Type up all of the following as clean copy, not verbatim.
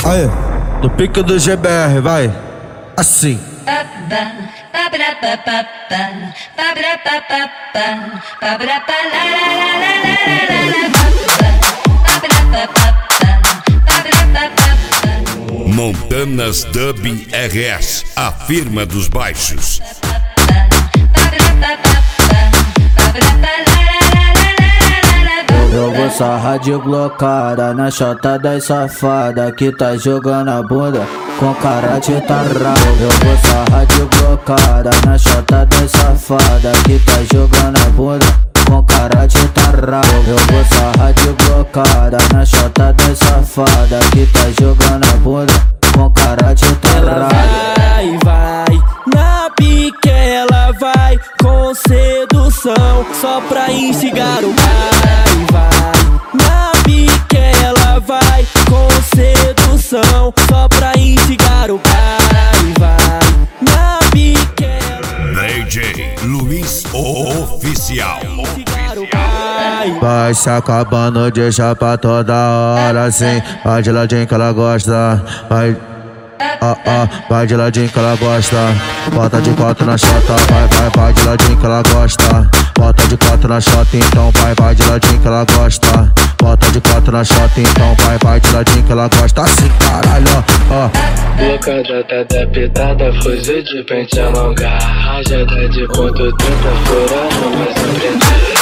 Aí, no pique do GBR, vai. Assim. Montanas Dubbing RS, a firma dos baixos. Eu vou sarrar de glocada na chota das safada que tá jogando a bunda com cara de tarado. Eu vou sarrar de glocada na chota das safada que tá jogando a bunda com cara de tarado. Eu vou sarrar de glocada na chota das safada que tá jogando a bunda com cara de tarado. Ela vai, na pique ela vai com sedução só pra instigar o na pique ela vai com sedução só pra instigar o na pique ela DJ Luiz Oficial. Vai se acabando de chapa toda hora assim. Vai de ladinho que ela gosta. Vai. Vai de ladinho que ela gosta. Bota de quatro na chota. Vai de ladinho que ela gosta. Bota de quatro na chota, então vai de ladinho que ela gosta. Bota de quatro na chota, então vai de ladinho que ela gosta. Assim, caralho, ó. Blocada tá adaptada, fuzil de pente alongar. Rajada de ponto 30, furando, mas não prender.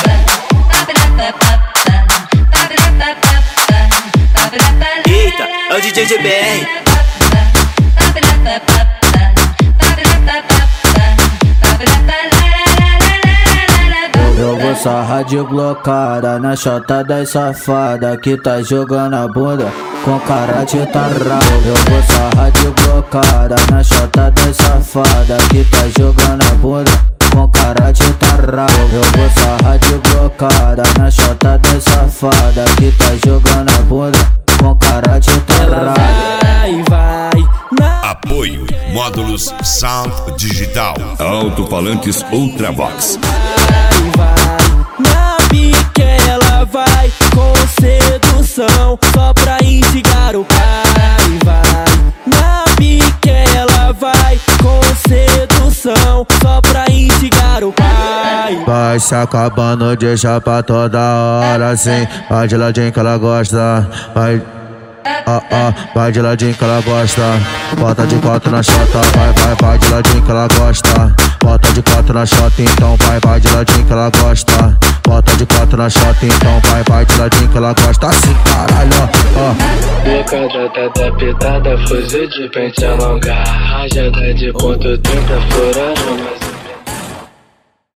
Eita, é o DJ GBR. Eu vou sarrar de glocada na chota das safada que tá jogando a bunda com cara de tarado. Eu vou sarrar de glocada na chota das safada que tá jogando a bunda com cara de tarado. Eu vou sarrar de glocada na chota das safada que tá jogando a bunda com cara de tarado. Vai, Apoio Módulos Sound Digital. Alto-falantes Ultravox. na pique ela vai com sedução só pra instigar o na pique ela vai com sedução só pra instigar o Vai se acabando de chapa toda hora assim. Vai de ladinho que ela gosta. Vai. Vai de ladinho que ela gosta. Bota de quatro na chota. Vai de ladinho que ela gosta. Bota de quatro na chota, então vai de ladinho que ela gosta. Bota de quatro na chota, então vai de ladinho que ela gosta. Assim, caralho, ó. Blocada tá adaptada, fuzil de pente alongar. Rajada de ponto 30, furando, mas